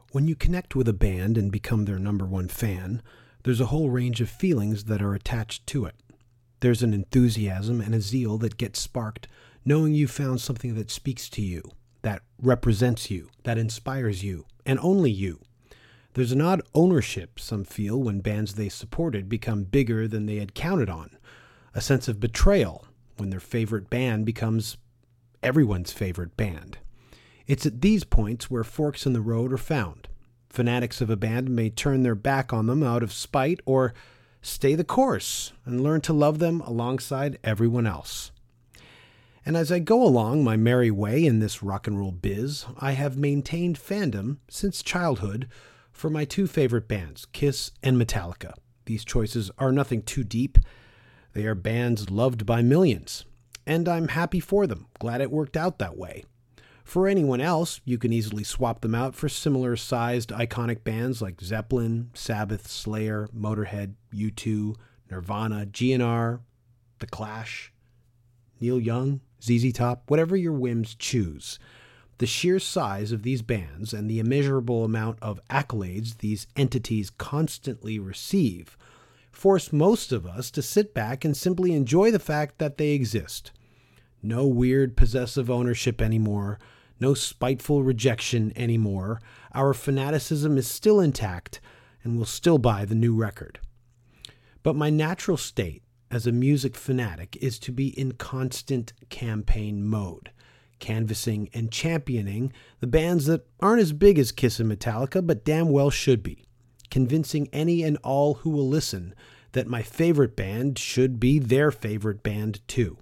When you connect with a band and become their number one fan, there's a whole range of feelings that are attached to it. There's an enthusiasm and a zeal that gets sparked knowing you found something that speaks to you, that represents you, that inspires you, and only you. There's an odd ownership some feel when bands they supported become bigger than they had counted on, a sense of betrayal when their favorite band becomes everyone's favorite band. It's at these points where forks in the road are found. Fanatics of a band may turn their back on them out of spite or stay the course and learn to love them alongside everyone else. And as I go along my merry way in this rock and roll biz, I have maintained fandom since childhood for my two favorite bands, Kiss and Metallica. These choices are nothing too deep. They are bands loved by millions, and I'm happy for them, glad it worked out that way. For anyone else, you can easily swap them out for similar-sized iconic bands like Zeppelin, Sabbath, Slayer, Motorhead, U2, Nirvana, GNR, The Clash, Neil Young, ZZ Top, whatever your whims choose. The sheer size of these bands and the immeasurable amount of accolades these entities constantly receive force most of us to sit back and simply enjoy the fact that they exist. No weird possessive ownership anymore. No spiteful rejection anymore. Our fanaticism is still intact and will still buy the new record. But my natural state as a music fanatic is to be in constant campaign mode, canvassing and championing the bands that aren't as big as Kiss and Metallica but damn well should be, convincing any and all who will listen that my favorite band should be their favorite band too.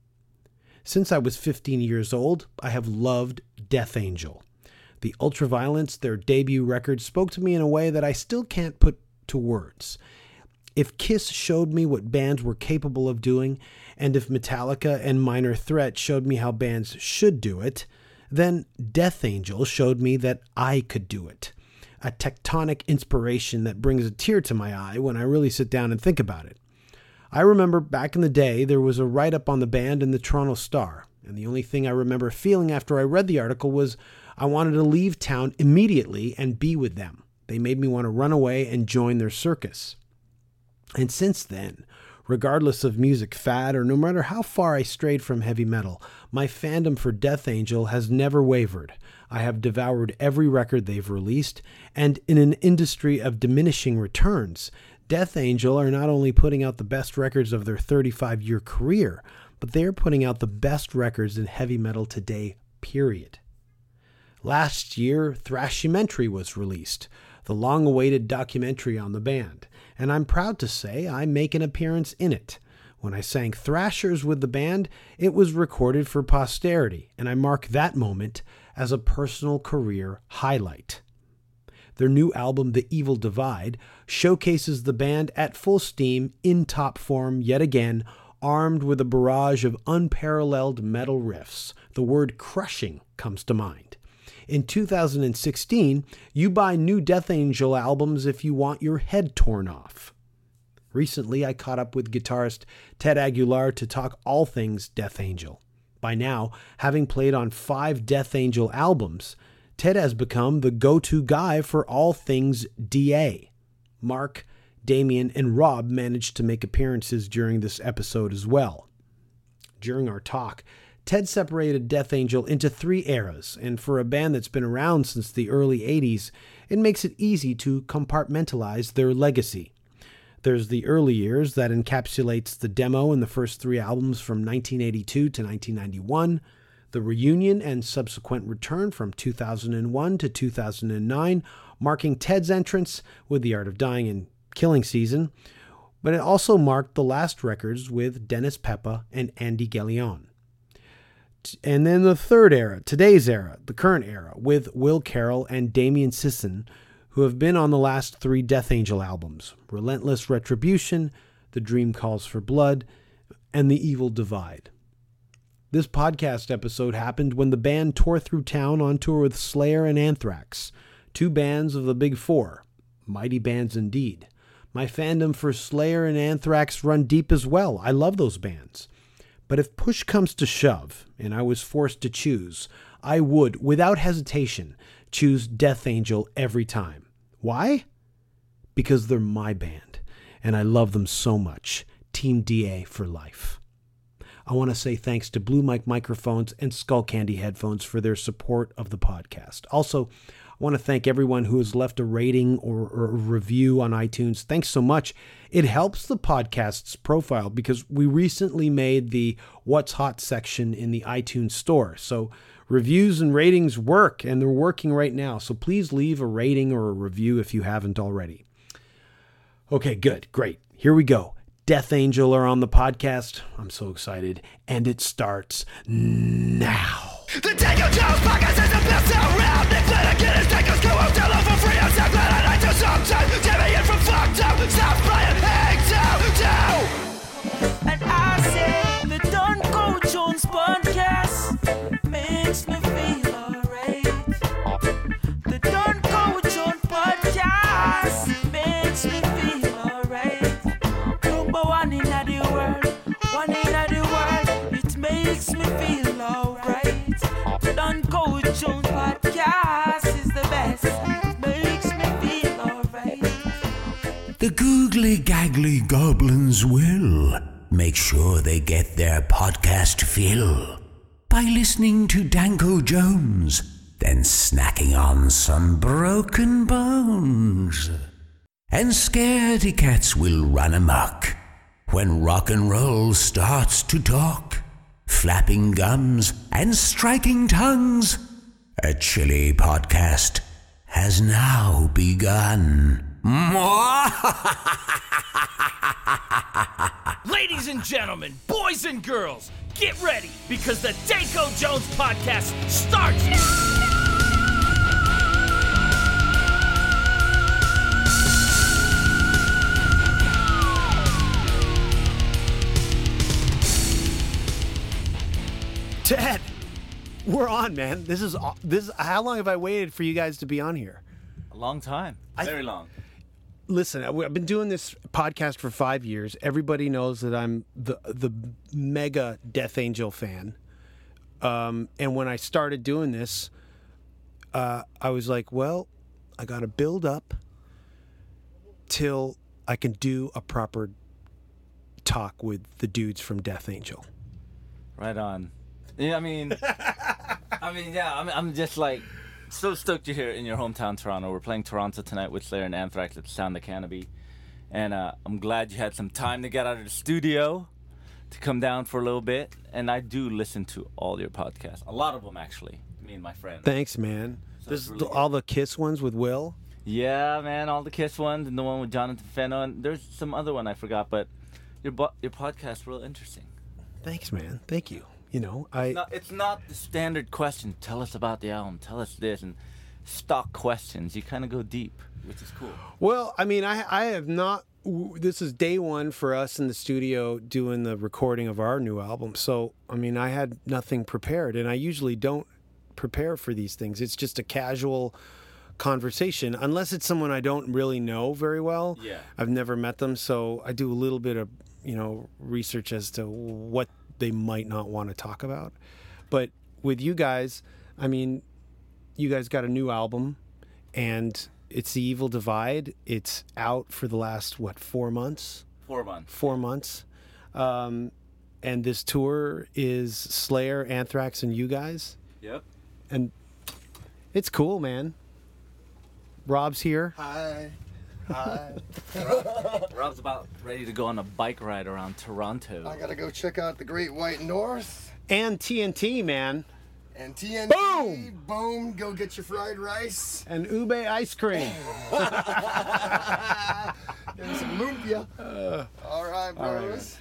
Since I was 15 years old, I have loved Death Angel. The ultraviolence, their debut record, spoke to me in a way that I still can't put to words. If Kiss showed me what bands were capable of doing, and if Metallica and Minor Threat showed me how bands should do it, then Death Angel showed me that I could do it. A tectonic inspiration that brings a tear to my eye when I really sit down and think about it. I remember back in the day there was a write-up on the band in the Toronto Star, and the only thing I remember feeling after I read the article was I wanted to leave town immediately and be with them. They made me want to run away and join their circus. And since then, regardless of music fad or no matter how far I strayed from heavy metal, my fandom for Death Angel has never wavered. I have devoured every record they've released, and in an industry of diminishing returns, Death Angel are not only putting out the best records of their 35-year career, but they are putting out the best records in heavy metal today, period. Last year, Thrashimentary was released, the long-awaited documentary on the band, and I'm proud to say I make an appearance in it. When I sang Thrashers with the band, it was recorded for posterity, and I mark that moment as a personal career highlight. Their new album, The Evil Divide, showcases the band at full steam, in top form yet again, armed with a barrage of unparalleled metal riffs. The word crushing comes to mind. In 2016, you buy new Death Angel albums if you want your head torn off. Recently, I caught up with guitarist Ted Aguilar to talk all things Death Angel. By now, having played on 5 Death Angel albums, Ted has become the go-to guy for all things DA. Mark, Damien, and Rob managed to make appearances during this episode as well. During our talk, Ted separated Death Angel into 3 eras, and for a band that's been around since the early 80s, it makes it easy to compartmentalize their legacy. There's the early years that encapsulates the demo and the first 3 albums from 1982 to 1991, the reunion and subsequent return from 2001 to 2009, marking Ted's entrance with The Art of Dying and Killing Season, but it also marked the last records with Dennis Peppa and Andy Gallion. And then the third era, today's era, the current era, with Will Carroll and Damien Sisson, who have been on the last 3 Death Angel albums, Relentless Retribution, The Dream Calls for Blood, and The Evil Divide. This podcast episode happened when the band tore through town on tour with Slayer and Anthrax, 2 bands of the Big Four, mighty bands indeed. My fandom for Slayer and Anthrax run deep as well. I love those bands. But if push comes to shove, and I was forced to choose, I would, without hesitation, choose Death Angel every time. Why? Because they're my band, and I love them so much. Team DA for life. I want to say thanks to Blue Mic microphones and Skull Candy headphones for their support of the podcast. Also, I want to thank everyone who has left a rating or a review on iTunes. Thanks so much. It helps the podcast's profile because we recently made the What's Hot section in the iTunes store. So reviews and ratings work, and they're working right now. So please leave a rating or a review if you haven't already. Okay, good, great. Here we go. Death Angel are on the podcast. I'm so excited. And it starts now. The Danko Jones podcast is the best around. Nick Flanagan is Danko's co-host. Hello for free. I'm so glad I like to sometimes. Jamie in from fucked up. Stop playing Hang Down. And I say the Danko Jones podcast makes me feel alright. The Danko Jones podcast makes me feel alright. Number one in the world, one in the world. It makes me feel alright. Danko Jones podcast is the best. It makes me feel alright. The googly gaggly goblins will make sure they get their podcast fill by listening to Danko Jones, then snacking on some broken bones. And scaredy cats will run amok when rock and roll starts to talk, flapping gums and striking tongues. A chilly podcast has now begun. Ladies and gentlemen, boys and girls, get ready because the Danko Jones podcast starts now! Ted, we're on, man. This is how long have I waited for you guys to be on here? A long time. Very long. Listen, I've been doing this podcast for 5 years. Everybody knows that I'm the mega Death Angel fan. And when I started doing this, I was like, well, I got to build up till I can do a proper talk with the dudes from Death Angel. Right on. Yeah, I'm just like so stoked you're here in your hometown, Toronto. We're playing Toronto tonight with Slayer and Anthrax at Sound the Canopy. And I'm glad you had some time to get out of the studio to come down for a little bit. And I do listen to all your podcasts. A lot of them, actually. Me and my friends. Thanks, man. So This is really all the Kiss ones with Will. Yeah, man. All the Kiss ones and the one with Jonathan Fenno. And there's some other one I forgot. But your podcast's real interesting. Thanks, man. Thank you. You know, It's not the standard question. Tell us about the album. Tell us this. And stock questions. You kind of go deep, which is cool. Well, I mean, I have not. This is day one for us in the studio doing the recording of our new album. So, I mean, I had nothing prepared, and I usually don't prepare for these things. It's just a casual conversation, unless it's someone I don't really know very well. Yeah. I've never met them, so I do a little bit of, research as to what they might not want to talk about. But with you guys, I mean, you guys got a new album, and it's The Evil Divide. It's out for the last, 4 months? 4 months. 4 months. And this tour is Slayer, Anthrax, and you guys. Yep. And it's cool, man. Rob's here. Hi. Rob's about ready to go on a bike ride around Toronto. I gotta go check out the Great White North And TNT, man. and TNT. Boom! Boom! Go get your fried rice And Ube ice cream. and some lumpia. All right, bros.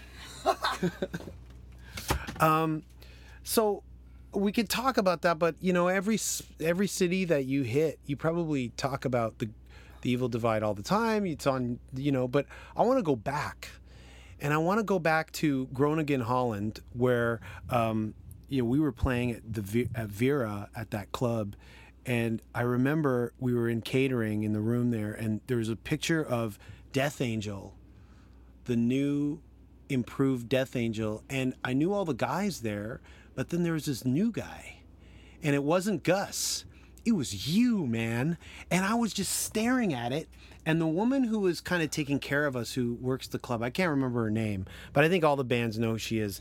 So we could talk about that, but every city that you hit, you probably talk about the Evil Divide all the time. It's on, but I want to go back, and I want to go back to Groningen, Holland, where we were playing at at Vera at that club, and I remember we were in catering in the room there, and there was a picture of Death Angel, the new improved Death Angel, and I knew all the guys there, but then there was this new guy, and it wasn't Gus. it was you, man. And I was just staring at it. And the woman who was kind of taking care of us, who works the club, I can't remember her name, but I think all the bands know who she is.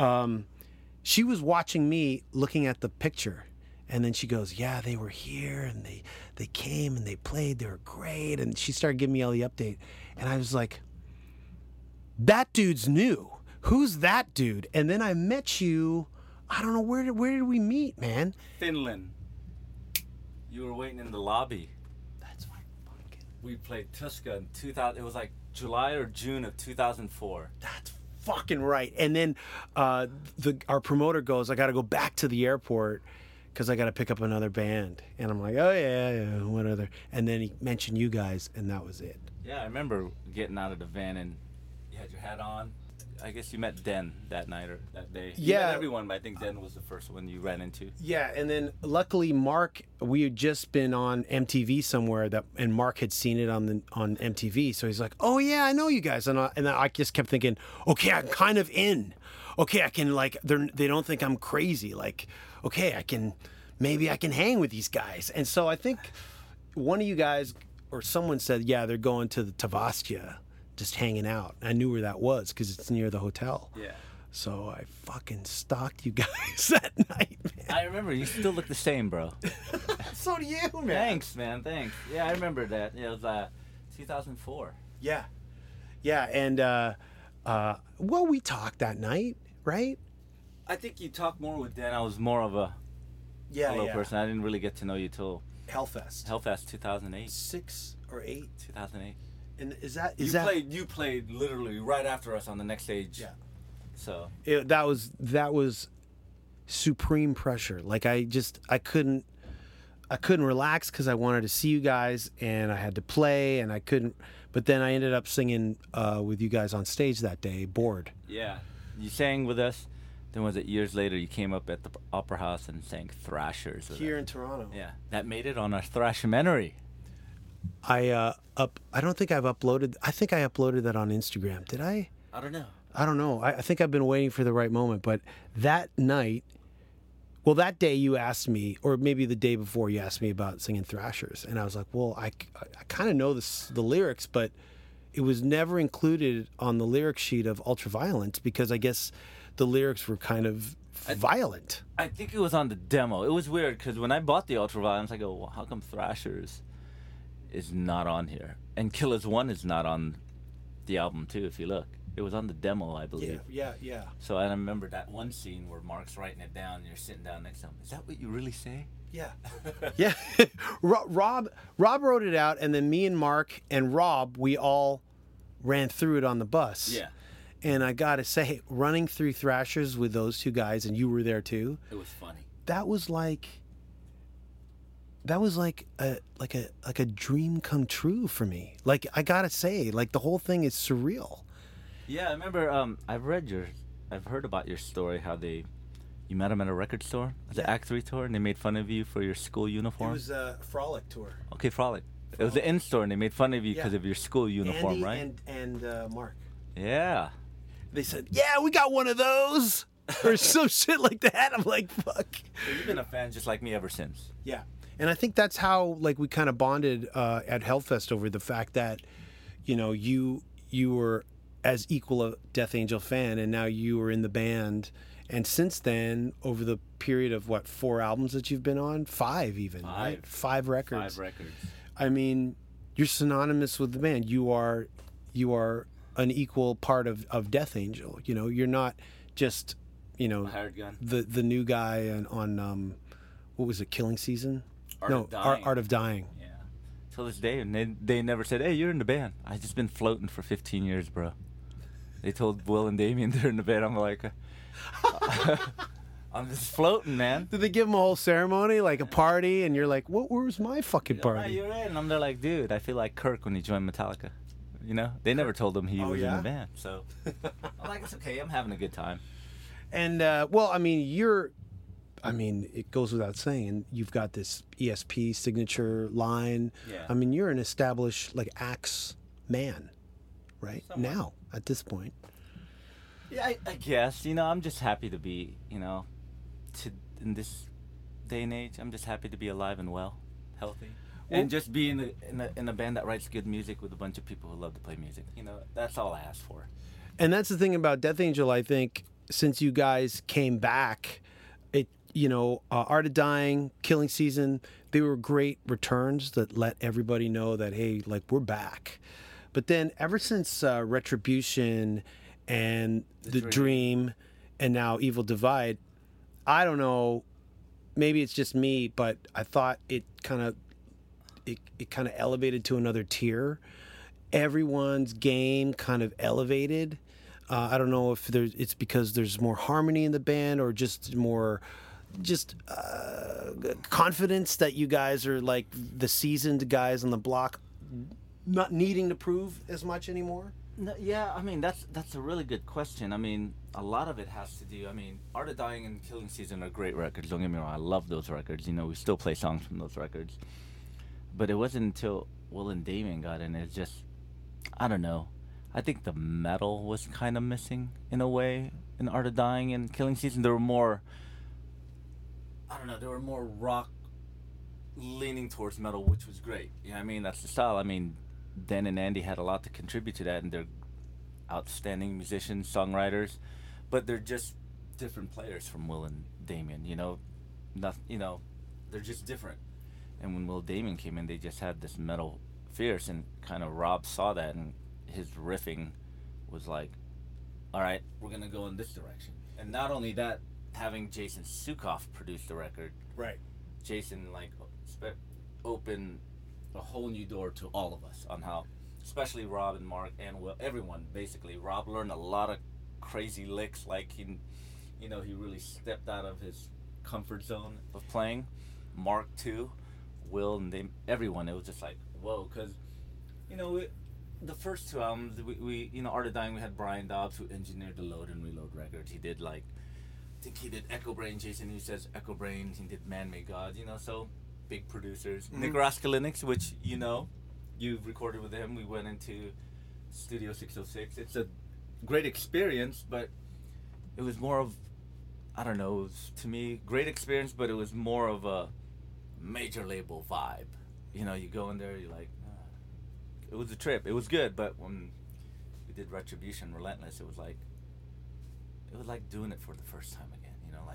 She was watching me looking at the picture. And then she goes, yeah, they were here and they came and they played. They were great. And she started giving me all the update. And I was like, that dude's new. Who's that dude? And then I met you. I don't know, where did we meet, man? Finland. You were waiting in the lobby. That's my fucking... We played Tuska in 2000. It was like July or June of 2004. That's fucking right. And then our promoter goes, I got to go back to the airport because I got to pick up another band. And I'm like, oh, yeah, what other? And then he mentioned you guys, and that was it. Yeah, I remember getting out of the van and you had your hat on. I guess you met Den that night or that day. You Yeah. met everyone, but I think Den was the first one you ran into. Yeah, and then luckily Mark, we had just been on MTV somewhere and Mark had seen it on MTV, so he's like, "Oh yeah, I know you guys," and I just kept thinking, "Okay, I'm kind of in. Okay, I can they don't think I'm crazy. Like, okay, maybe I can hang with these guys." And so I think one of you guys or someone said, "Yeah, they're going to the Tavastia, just hanging out." I knew where that was because it's near the hotel. Yeah. So I fucking stalked you guys that night, man. I remember. You still look the same, bro. So do you, man. Thanks, man. Thanks. Yeah, I remember that. It was 2004. Yeah. Yeah, and well, we talked that night, right? I think you talked more with Dan. I was more of a Yeah, hello person. I didn't really get to know you till Hellfest. Hellfest 2008. 6 or 8. 2008. And is that You played literally right after us on the next stage. Yeah. So that was supreme pressure. Like I couldn't relax because I wanted to see you guys and I had to play and I couldn't. But then I ended up singing with you guys on stage that day, bored. yeah, you sang with us. Then was it years later you came up at the Opera House and sang Thrashers with Here us. in Toronto. Yeah, that made it on our Thrashimentary. I don't think I've uploaded. I think I uploaded that on Instagram. Did I? I don't know. I don't know. I think I've been waiting for the right moment. But that night, well, that day you asked me, or maybe the day before you asked me about singing Thrashers. And I was like, well, I kind of know the lyrics, but it was never included on the lyric sheet of Ultraviolence because I guess the lyrics were kind of violent. I think it was on the demo. It was weird because when I bought the Ultraviolence, I go, well, how come Thrashers is not on here? And Killers 1 is not on the album, too, if you look. It was on the demo, I believe. Yeah. So I remember that one scene where Mark's writing it down and you're sitting down next to him. Is that what you really say? Yeah. Yeah. Rob wrote it out, and then me and Mark and Rob, we all ran through it on the bus. Yeah. And I got to say, running through Thrashers with those two guys, and you were there too, It was funny. that was like a dream come true for me. Like, I got to say, like, the whole thing is surreal. Yeah, I remember. I've heard about your story. How you met him at a record store, at the Yeah. Act 3 tour, and they made fun of you for your school uniform. It was a Frolic tour. Okay, Frolic. It was the in-store, and they made fun of you because Yeah. of your school uniform, Andy right? and Mark. Yeah. They said, yeah, we got one of those. Or some shit like that. I'm like, fuck. So you've been a fan just like me ever since. Yeah. And I think that's how, like, we kind of bonded at Hellfest over the fact that, you know, you were as equal a Death Angel fan, and now you were in the band. And since then, over the period of, 4 albums that you've been on? 5 even, right? 5 records. 5 records. I mean, you're synonymous with the band. You are an equal part of Death Angel. You know, you're not just, you know, Hired gun. the new guy on what was it, Killing Season? Art of Dying. Art of Dying. Yeah. Till this day, and they never said, "Hey, you're in the band." I just been floating for 15 years, bro. They told Will and Damien they're in the band. I'm like, I'm just floating, man. Did they give him a whole ceremony, like a party, and you're like, "What? Where's my fucking All right, party?" you're in. And they're like, dude, I feel like Kirk when he joined Metallica. You know, they never told him he Oh, was in yeah? the band. So I'm like, it's okay. I'm having a good time. And well, I mean, it goes without saying, you've got this ESP signature line. Yeah. I mean, you're an established, like, Axe man, right? Somewhat. Now, at this point. Yeah, I guess. You know, I'm just happy to be, in this day and age. I'm just happy to be alive and well, healthy, and just be in a band that writes good music with a bunch of people who love to play music. You know, that's all I ask for. And that's the thing about Death Angel, I think, since you guys came back, Art of Dying, Killing Season, they were great returns that let everybody know that, hey, like, we're back. But then ever since Retribution and The Dream and now Evil Divide, I don't know, maybe it's just me, but I thought it kind of elevated to another tier. Everyone's game kind of elevated. I don't know if it's because there's more harmony in the band or just more confidence that you guys are like the seasoned guys on the block, not needing to prove as much anymore. No, yeah, I mean, that's a really good question. I mean, a lot of it has to do, I mean, Art of Dying and Killing Season are great records. Don't get me wrong, I love those records. You know, we still play songs from those records. But it wasn't until Will and Damien got in, it's just, I don't know. I think the metal was kind of missing in a way in Art of Dying and Killing Season. There were more, I don't know, there were more rock leaning towards metal, which was great. Yeah, I mean, that's the style. I mean, Dan and Andy had a lot to contribute to that, and they're outstanding musicians, songwriters, but they're just different players from Will and Damien. You know, they're just different. And when Will Damien came in, they just had this metal fierce, and kind of Rob saw that, and his riffing was like, all right, we're gonna go in this direction. And not only that, having Jason Sukoff produce the record, Right. Jason opened a whole new door to all of us on how, especially Rob and Mark and Will, everyone basically. Rob learned a lot of crazy licks, like he really stepped out of his comfort zone of playing. Mark too, Will and everyone. It was just like whoa, because the first two albums we Art of Dying, we had Brian Dobbs who engineered the Load and Reload records. He did I think he did Echo Brain. Jason, who says Echo Brain. He did Man Made God. So big producers. Nick Raskulinecz, which you've recorded with him. We went into Studio 606. It's a great experience, but it was more of, I don't know, it was, to me, great experience, but it was more of a major label vibe. You go in there, you're like, it was a trip. It was good, but when we did Retribution, Relentless, it was like doing it for the first time again.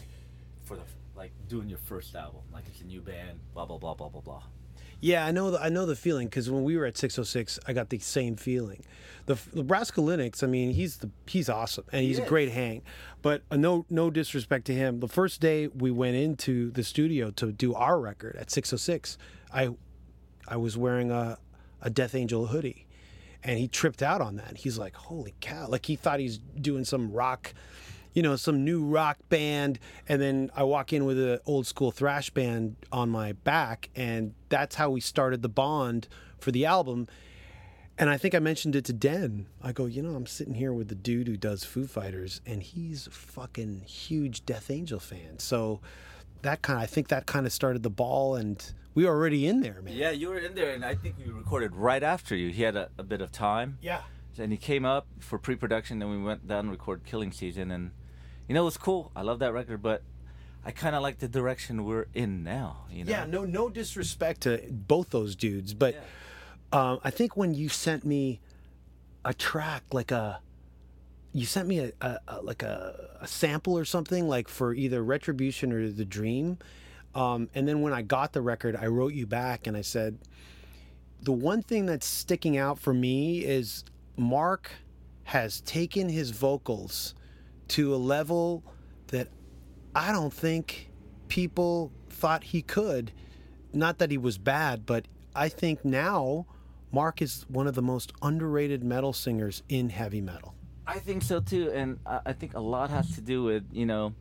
Like doing your first album, like it's a new band, blah blah blah blah blah blah. Yeah, I know the feeling, because when we were at 606, I got the same feeling. The Raskulinecz, I mean, he's awesome and he's a great hang, but no disrespect to him. The first day we went into the studio to do our record at 606, I was wearing a Death Angel hoodie, and he tripped out on that. He's like, "Holy cow!" Like he thought he's doing some rock. Some new rock band, and then I walk in with an old school thrash band on my back, and that's how we started the bond for the album. And I think I mentioned it to Den. I go, I'm sitting here with the dude who does Foo Fighters, and he's a fucking huge Death Angel fan. So I think that kind of started the ball, and we were already in there, man. Yeah, you were in there, and I think we recorded right after you. He had a bit of time. Yeah. And he came up for pre-production, then we went down and recorded Killing Season, and it was cool. I love that record, but I kind of like the direction we're in now. Yeah, no disrespect to both those dudes, but I think when you sent me a track, you sent me a sample or something, like for either Retribution or The Dream, and then when I got the record, I wrote you back and I said, the one thing that's sticking out for me is Mark has taken his vocals to a level that I don't think people thought he could. Not that he was bad, but I think now Mark is one of the most underrated metal singers in heavy metal. I think so too, and I think a lot has to do with,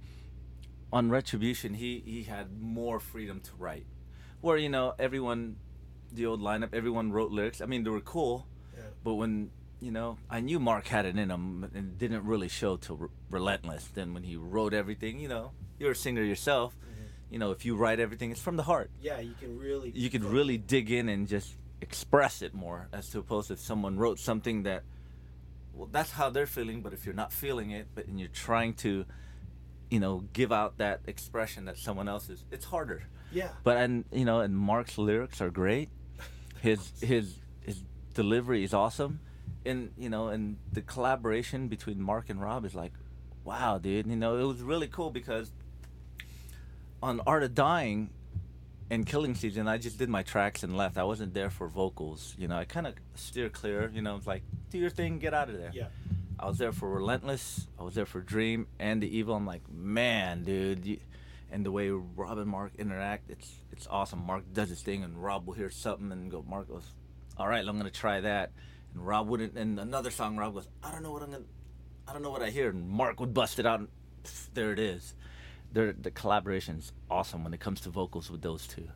on Retribution, he had more freedom to write. Where, everyone, the old lineup, everyone wrote lyrics. I mean, they were cool, but when I knew Mark had it in him, and it didn't really show till Relentless. Then when he wrote everything, you're a singer yourself. Mm-hmm. If you write everything, it's from the heart. Yeah, you can really dig in and just express it more, as to opposed to if someone wrote something that, well, that's how they're feeling. But if you're not feeling it, and you're trying to give out that expression that someone else is. It's harder. Yeah. But and Mark's lyrics are great. His delivery is awesome, and and the collaboration between Mark and Rob is like, wow, dude. It was really cool because on Art of Dying and Killing Season, I just did my tracks and left. I wasn't there for vocals. I kind of steer clear. It's like, do your thing, get out of there. Yeah. I was there for Relentless. I was there for Dream and The Evil. I'm like, man, dude. And the way Rob and Mark interact, it's awesome. Mark does his thing, and Rob will hear something and go. Mark goes, all right, I'm gonna try that. And Rob wouldn't. And another song, Rob goes, I don't know what I hear. And Mark would bust it out, and there it is. The collaboration's awesome when it comes to vocals with those two.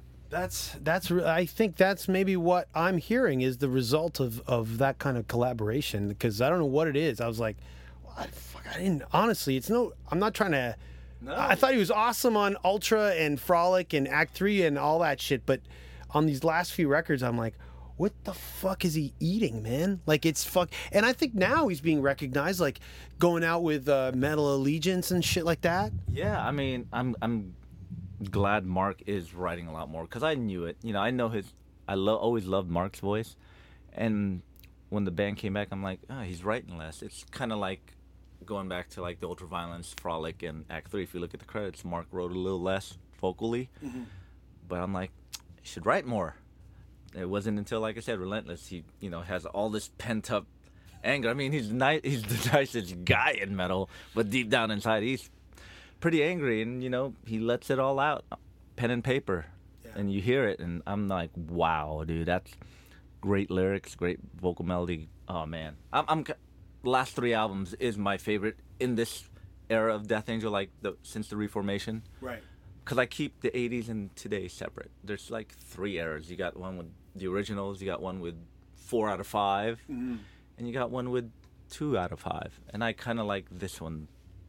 I think that's maybe what I'm hearing is the result of that kind of collaboration, because I don't know what it is. I was like, I didn't, honestly, I'm not trying to, No. I thought he was awesome on Ultra and Frolic and Act 3 and all that shit, but on these last few records, I'm like, what the fuck is he eating, man? Like, it's and I think now he's being recognized, like going out with Metal Allegiance and shit like that. Yeah, I mean, I'm glad Mark is writing a lot more because I knew it. I know always loved Mark's voice, and when the band came back, I'm like, oh, he's writing less. It's kind of like going back to like the Ultraviolence, Frolic, and Act 3. If you look at the credits, Mark wrote a little less vocally, but I'm like, he should write more. It wasn't until, like I said, Relentless, he has all this pent up anger. I mean, he's the nicest guy in metal, but deep down inside, he's pretty angry, and he lets it all out, pen and paper, and you hear it, and I'm like, wow, dude, that's great lyrics, great vocal melody. Oh man, I'm last 3 albums is my favorite in this era of Death Angel, like since the Reformation, Right. because I keep the 80s and today separate. There's like 3 eras. You got one with the originals, you got one with 4 out of 5, and you got one with 2 out of 5, and I kind of like this one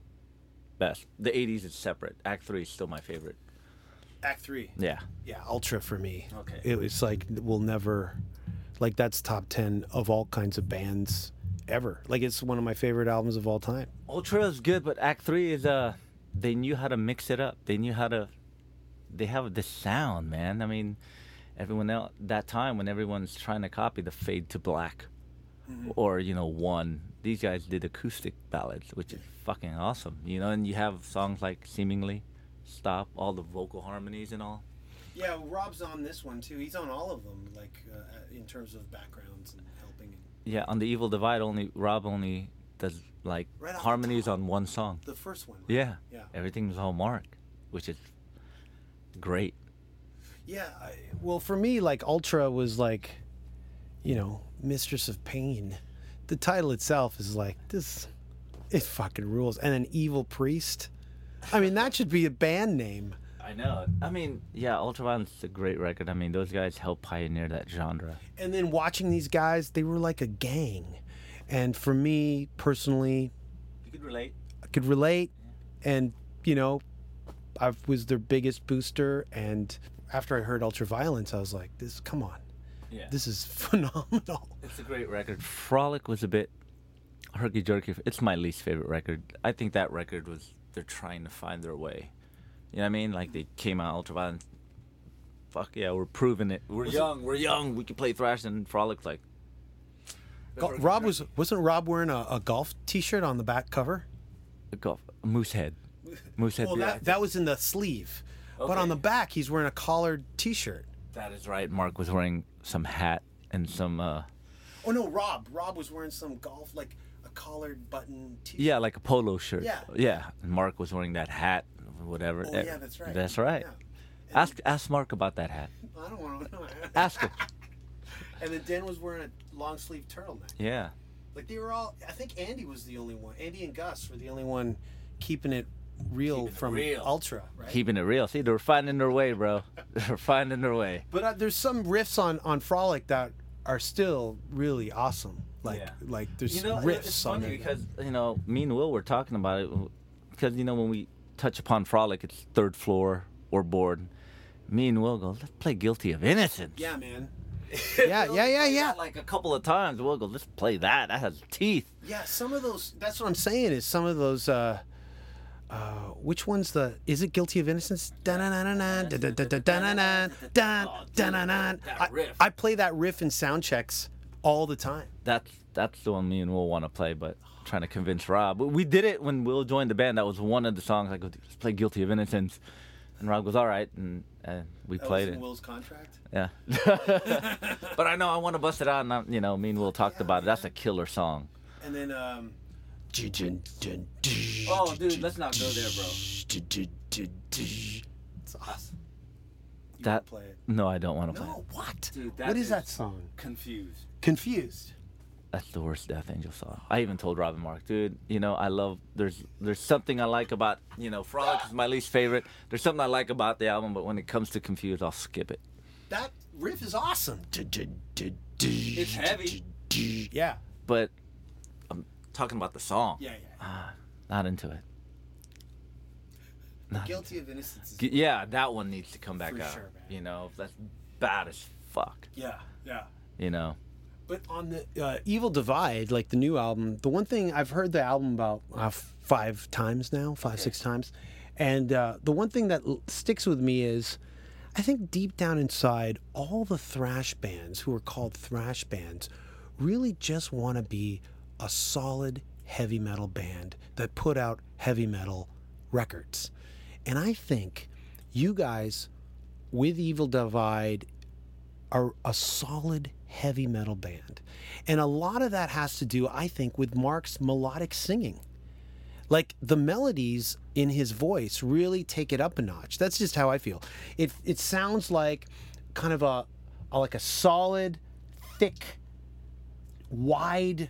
best. The 80s is separate. Act 3 is still my favorite. Act 3. Yeah. Yeah, Ultra for me. Okay. It was like, we'll never, like, that's top 10 of all kinds of bands ever. Like, it's one of my favorite albums of all time. Ultra is good, but Act 3 is they knew how to mix it up. They have this sound, man. I mean, everyone else that time when everyone's trying to copy the Fade to Black or One, these guys did acoustic ballads, which is fucking awesome. And you have songs like Seemingly, Stop, all the vocal harmonies and all. Yeah, Rob's on this one too. He's on all of them, like in terms of backgrounds and helping. Yeah, on the Evil Divide, Rob only does like Right off the harmonies top. on one song. The first one. Right? Yeah. Yeah. Everything's all Mark, which is great. Yeah. Well, for me, like, Ultra was like, Mistress of Pain. The title itself is like, this, it fucking rules. And an Evil Priest. I mean, that should be a band name. I know. I mean, yeah, Ultraviolence is a great record. I mean, those guys helped pioneer that genre. And then watching these guys, they were like a gang. And for me, personally, You could relate. I could relate. And, I was their biggest booster. And after I heard Ultraviolence, I was like, come on. Yeah. This is phenomenal. It's a great record. Frolic was a bit herky-jerky. It's my least favorite record. I think that record was, they're trying to find their way. You know what I mean? Like, they came out Ultraviolence. Fuck yeah, we're proving it. We're young, we can play thrash. And Frolic's like... Wasn't Rob wearing a golf t-shirt on the back cover? Moosehead. Moosehead. Well, yeah. that was in the sleeve. But Okay. on the back, he's wearing a collared t-shirt. That is right. Mark was wearing some hat and some... Oh, no, Rob. Rob was wearing some golf, like a collared button t-shirt. Yeah, like a polo shirt. Yeah. Yeah. And Mark was wearing that hat, whatever. Oh, yeah, that's right. That's right. Yeah. Ask Mark about that hat. I don't want to know. Ask him. And then Dan was wearing a long sleeve turtleneck. Yeah. Like, they were all, I think Andy was the only one. Andy and Gus were the only one keeping it real Keeping it from real. Ultra, right? Keeping it real. See, they're finding their way, bro. They're finding their way. But there's some riffs on Frolic that are still really awesome. Like, Yeah. like there's It's riffs on funny there. because, me and Will were talking about it because, when we touch upon Frolic, it's third floor or board. Me and Will go, let's play Guilty of Innocence. Yeah, man. Yeah. Like a couple of times, Will go, let's play that. That has teeth. Yeah, some of those. That's what I'm saying. Is some of those which one's the? Is it Guilty of Innocence? I play that riff in sound checks all the time. That's the one me and Will want to play, but trying to convince Rob. We did it when Will joined the band. That was one of the songs. I go, let's play Guilty of Innocence, and Rob goes, all right, and we played it. Will's contract. Yeah. But I know I want to bust it out, and me and Will talked about it. That's a killer song. And then Oh, dude, let's not go there, bro. It's awesome. You That wanna play it? No, I don't want to play No, it. what? Dude, What is that song? Confused. Confused. That's the worst Death Angel song. I even told Rob and Mark, dude, I love, there's something I like about, Frolic is my least favorite. There's something I like about the album, but when it comes to Confused, I'll skip it. That riff is awesome. It's heavy. Yeah. But I'm talking about the song. Yeah. Not into it. Guilty of Innocence. Yeah, that one needs to come back For out. sure, man. That's bad as fuck. Yeah. But on the Evil Divide, like the new album, the one thing I've heard the album about 5 times now, 6 times, and the one thing that sticks with me is, I think deep down inside, all the thrash bands who are called thrash bands really just want to be a solid heavy metal band that put out heavy metal records. And I think you guys with Evil Divide are a solid heavy metal band. And a lot of that has to do, I think, with Mark's melodic singing. Like the melodies in his voice really take it up a notch. That's just how I feel. It sounds like kind of a solid, thick, wide,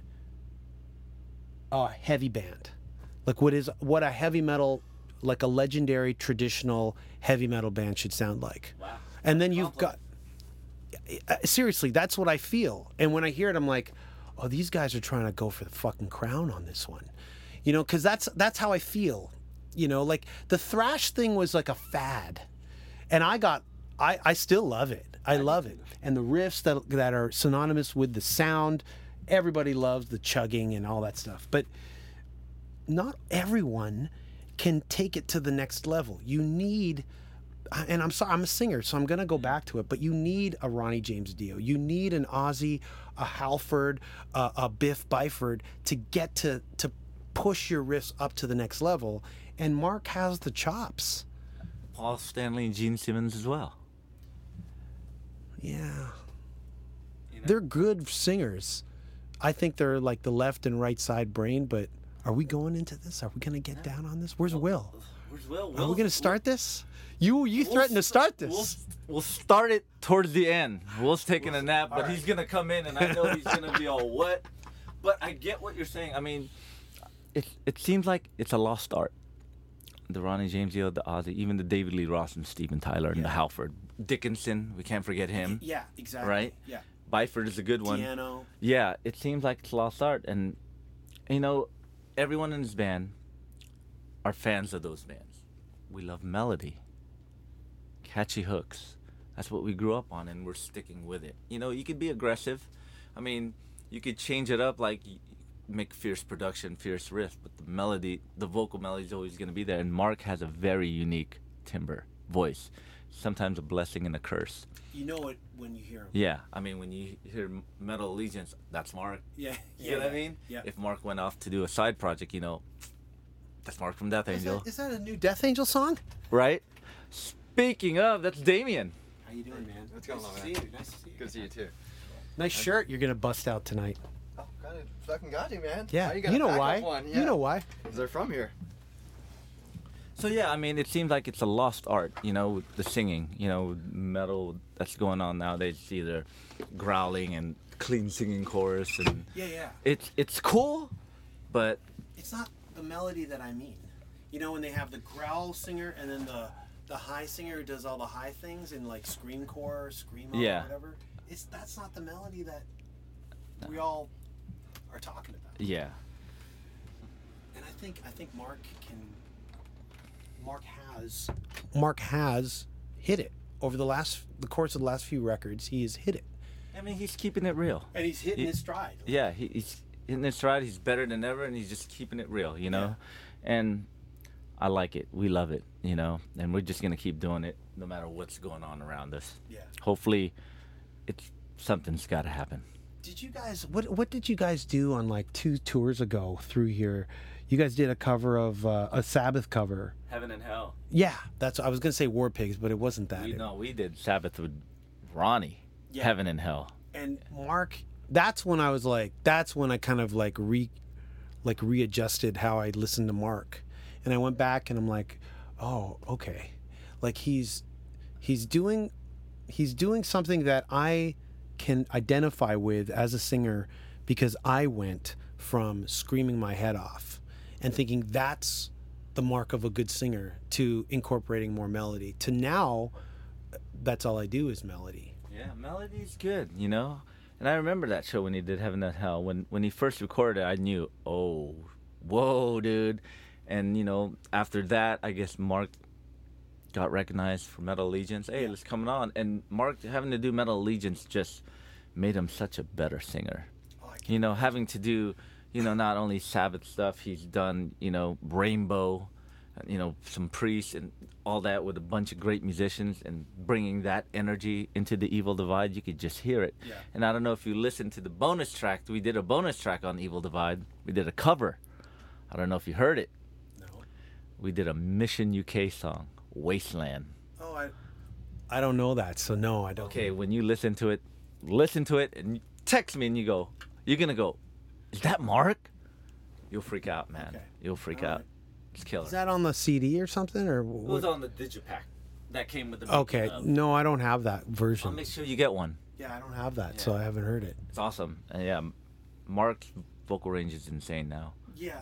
heavy band. Like what a heavy metal, like a legendary traditional heavy metal band should sound like. Wow. And then you've got, seriously, that's what I feel. And when I hear it, I'm like, oh, these guys are trying to go for the fucking crown on this one. Because that's how I feel. Like the thrash thing was like a fad. And I still love it. I love it. And the riffs that are synonymous with the sound, everybody loves the chugging and all that stuff. But not everyone can take it to the next level. You need, and I'm sorry, I'm a singer, so I'm going to go back to it, but you need a Ronnie James Dio. You need an Ozzy, a Halford, a Biff Byford to get to push your riffs up to the next level. And Mark has the chops. Paul Stanley and Gene Simmons as well. Yeah. They're good singers. I think they're like the left and right side brain, but are we going into this? Are we going to get down on this? Where's Will? Where's Will? Are we going to start this? You threatened to start this. We'll start it towards the end. Will's taking a nap, but he's going to come in, and I know he's going to be all wet. But I get what you're saying. I mean, it seems like it's a lost art. The Ronnie James Dio, the Ozzy, even the David Lee Roth and Steven Tyler and the Halford. Dickinson, we can't forget him. Yeah, exactly. Right? Yeah. Byford is a good one. Piano. Yeah, it seems like it's lost art. And, everyone in this band are fans of those bands. We love melody, catchy hooks. That's what we grew up on, and we're sticking with it. You could be aggressive. I mean, you could change it up, like make fierce production, fierce riff, but the vocal melody is always going to be there. And Mark has a very unique timbre voice, sometimes a blessing and a curse. You know it when you hear him. Yeah, I mean, when you hear Metal Allegiance, that's Mark. Yeah. You know what I mean? Yeah. If Mark went off to do a side project, that's Mark from Death Angel. Is that a new Death Angel song? Right? Speaking of, that's Damien. How you doing, man? What's going on, man? Nice to see you. Good to see you too. Nice shirt you're going to bust out tonight. Oh, God, it fucking got you, man. Yeah. How you You gonna know pack why. up one? You know why. Because they're from here. So yeah, I mean, it seems like it's a lost art, with the singing, metal that's going on nowadays. It's either growling and clean singing chorus, and Yeah. it's cool, but It's not the melody that I mean. When they have the growl singer and then the high singer who does all the high things in like screamcore or screamo Yeah. or whatever. That's not the melody that we all are talking about. yeah, And I think Mark has hit it over the course of the last few records. He has hit it, I mean, he's keeping it real. and he's hitting his stride. Yeah, he's hitting his stride. He's better than ever, and he's just keeping it real, Yeah. And I like it. We love it, you know, and we're just gonna keep doing it no matter what's going on around us. Yeah. Hopefully, something's got to happen. Did you guys what did you guys do on like 2 tours ago through here? You guys did a cover of a Sabbath cover. Heaven and Hell. Yeah, that's I was gonna say War Pigs, but it wasn't that. We did Sabbath with Ronnie. Yeah. Heaven and Hell. And Mark, that's when I kind of like readjusted how I listened to Mark, and I went back and I'm like, oh, okay, like he's doing something that I can identify with as a singer, because I went from screaming my head off and thinking that's the mark of a good singer to incorporating more melody to now that's all I do is melody. Yeah, melody's good, you know. And I remember that show when he did Heaven and Hell. When he first recorded it, I knew, oh, whoa, dude. And, you know, after that, I guess Mark got recognized for Metal Allegiance. Hey, let's come on. And Mark having to do Metal Allegiance just made him such a better singer. You know, having to do, you know, not only Sabbath stuff, he's done, you know, Rainbow, you know, some Priest and all that with a bunch of great musicians, and bringing that energy into the Evil Divide. You could just hear it. Yeah. And I don't know if you listened to the bonus track. We did a bonus track on Evil Divide. We did a cover. I don't know if you heard it. No. We did a Mission UK song, Wasteland. Oh, I don't know that, so no, I don't. Okay, when you listen to it, and you text me and you're going to go, is that Mark? You'll freak out, man. Okay. You'll freak All out. right. It's killer. Is that on the CD or something, or It was on the Digipack that came with the okay? making of. No, I don't have that version. I'll make sure you get one. Yeah, I don't have that, so I haven't heard it. It's awesome. And yeah, Mark's vocal range is insane now. Yeah,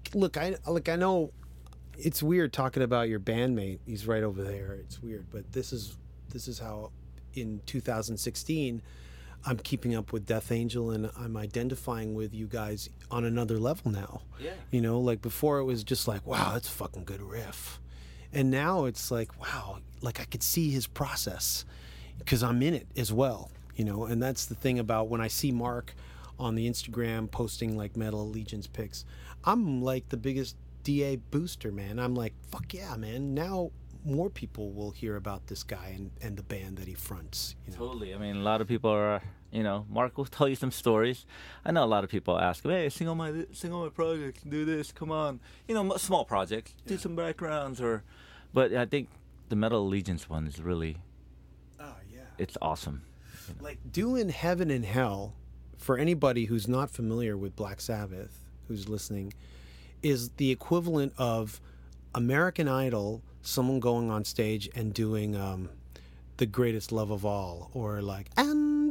I know it's weird talking about your bandmate. He's right over there. It's weird, but this is how in 2016 I'm keeping up with Death Angel, and I'm identifying with you guys on another level now. Yeah. You know, like before it was just like, wow, that's a fucking good riff. And now it's like, wow, like I could see his process because I'm in it as well, you know. And that's the thing about when I see Mark on the Instagram posting like Metal Allegiance pics, I'm like the biggest DA booster, man. I'm like, fuck yeah, man. Now more people will hear about this guy and the band that he fronts, you know. Totally. I mean, a lot of people are, you know, Mark will tell you some stories. I know a lot of people ask him, hey, sing on my projects, do this, come on. You know, small projects, do some backgrounds, but I think the Metal Allegiance one is really, it's awesome. Like doing Heaven and Hell, for anybody who's not familiar with Black Sabbath, who's listening, is the equivalent of American Idol, someone going on stage and doing The Greatest Love of All, or like, and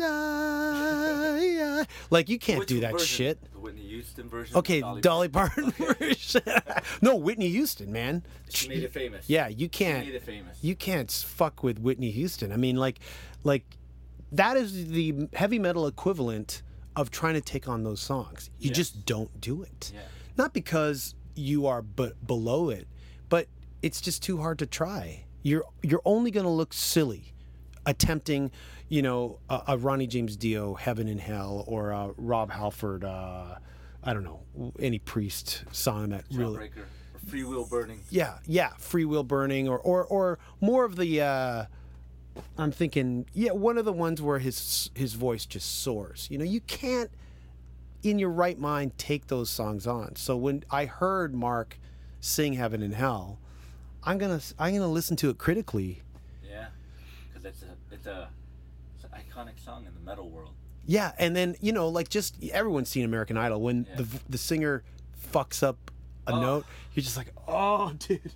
I, like you can't do that version? shit. The Whitney Houston version? Okay, Dolly Parton version. No, Whitney Houston, man. She made it famous. Yeah, you can't. She made it famous. You can't fuck with Whitney Houston. I mean, like that is the heavy metal equivalent of trying to take on those songs. You just don't do it. Yeah. Not because you are below it, but it's just too hard to try. You're only going to look silly attempting, you know, a Ronnie James Dio Heaven and Hell, or a Rob Halford, I don't know, any Priest song that really. Jawbreaker, or Free Will Burning. Yeah, Free Will Burning, or more of the. I'm thinking, one of the ones where his voice just soars. You know, you can't, in your right mind, take those songs on. So when I heard Mark sing Heaven and Hell, I'm gonna listen to it critically. Yeah, because it's an iconic song in the metal world. Yeah, and then, you know, like, just everyone's seen American Idol. When the singer fucks up a note, you're just like, oh, dude,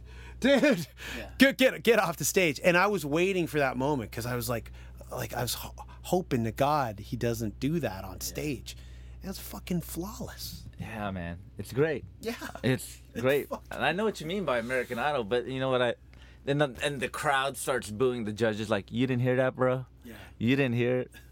get off the stage. And I was waiting for that moment because I was like I was hoping to God he doesn't do that on stage. And it's fucking flawless. Yeah, man, it's great. Yeah, it's great. And I know what you mean by American Idol, but you know what and the crowd starts booing the judges, like, you didn't hear that, bro? Yeah. You didn't hear it?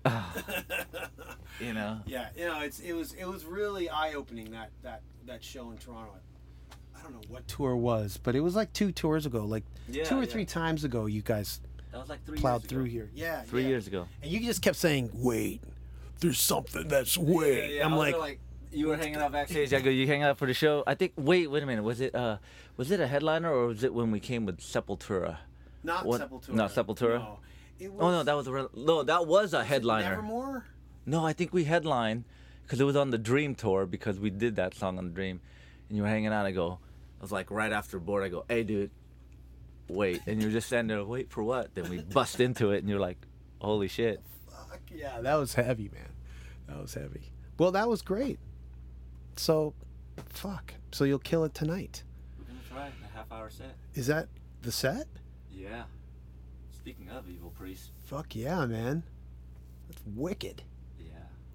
You know? Yeah, you know, it was really eye-opening, that show in Toronto. I don't know what tour it was, but it was like 2 tours ago, like 2 or 3 times ago you guys That was like 3 plowed years through ago. here. Yeah. 3 years ago. And you just kept saying, wait, there's something that's weird. Yeah, I'm like, You were hanging out backstage. I go, you hanging out for the show? I think. Wait a minute. Was it a headliner or was it when we came with Sepultura? Not What? Sepultura. Not Sepultura? No. It was, Oh no, that was a headliner. Nevermore? No, I think we headlined because it was on the Dream tour because we did that song on the Dream, and you were hanging out. I was like right after board. I go, hey dude, wait, and you're just standing there, wait for what? Then we bust into it, and you're like, holy shit. Fuck yeah, that was heavy, man. That was heavy. Well, that was great. So, fuck. So you'll kill it tonight. We're gonna try it in a half-hour set. Is that the set? Yeah. Speaking of Evil Priest. Fuck yeah, man. That's wicked. Yeah.